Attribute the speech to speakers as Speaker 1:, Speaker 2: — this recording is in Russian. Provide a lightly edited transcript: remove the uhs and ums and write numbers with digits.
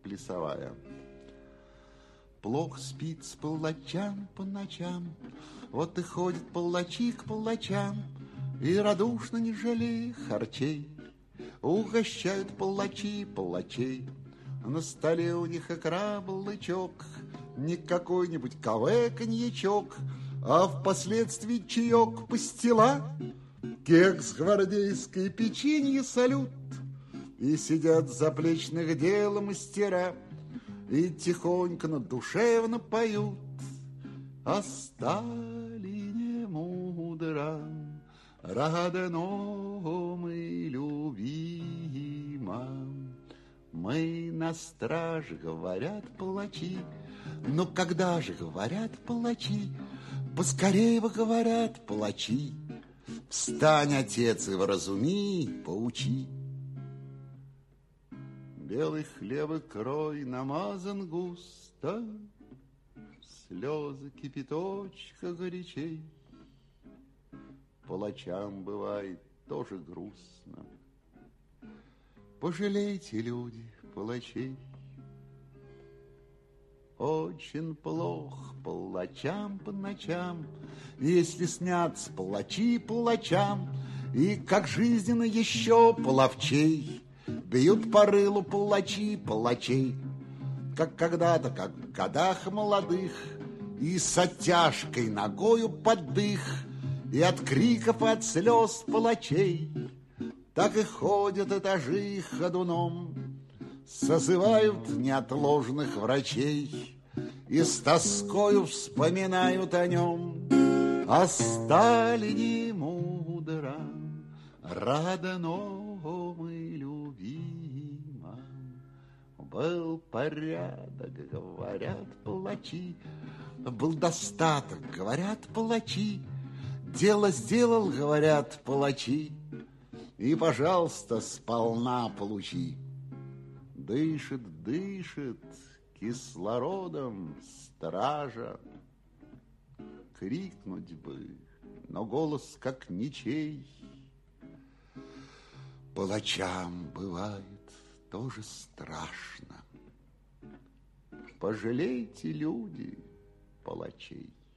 Speaker 1: плясовая. Плохо спит с палачам по ночам, вот и ходит палачи к палачам, и радушно, не жалея харчей, угощают палачи палачей. На столе у них икра, балычок, не какой-нибудь каве-коньячок, а впоследствии чаек пастила, кекс гвардейской, печенье, салют. И сидят заплечных дел мастера, и тихонько, но душевно поют о Сталине мудром, родном и любимом. Мы на страже, говорят палачи. Но когда же, говорят палачи, поскорей вы, говорят палачи, встань, отец, и вразуми, поучи. Белый хлеб и крой намазан густо, слезы кипяточка горячей. Палачам бывает тоже грустно. Пожалейте, люди, палачей. Очень плохо палачам по ночам, если снятся палачи палачам, и как жизненно еще половчей бьют по рылу палачи палачей, как когда-то, как в годах молодых, и с оттяжкой ногою под дых, и от криков, и от слез палачей. Так и ходят этажи ходуном, созывают неотложных врачей и с тоскою вспоминают о нем, о Сталине мудром, родном и любимом. Был порядок, говорят палачи, был достаток, говорят палачи, дело сделал, говорят палачи, и, пожалуйста, сполна получи. Дышит, дышит кислородом стража. Крикнуть бы, но голос как ничей. Палачам бывает тоже страшно. Пожалейте, люди, палачей.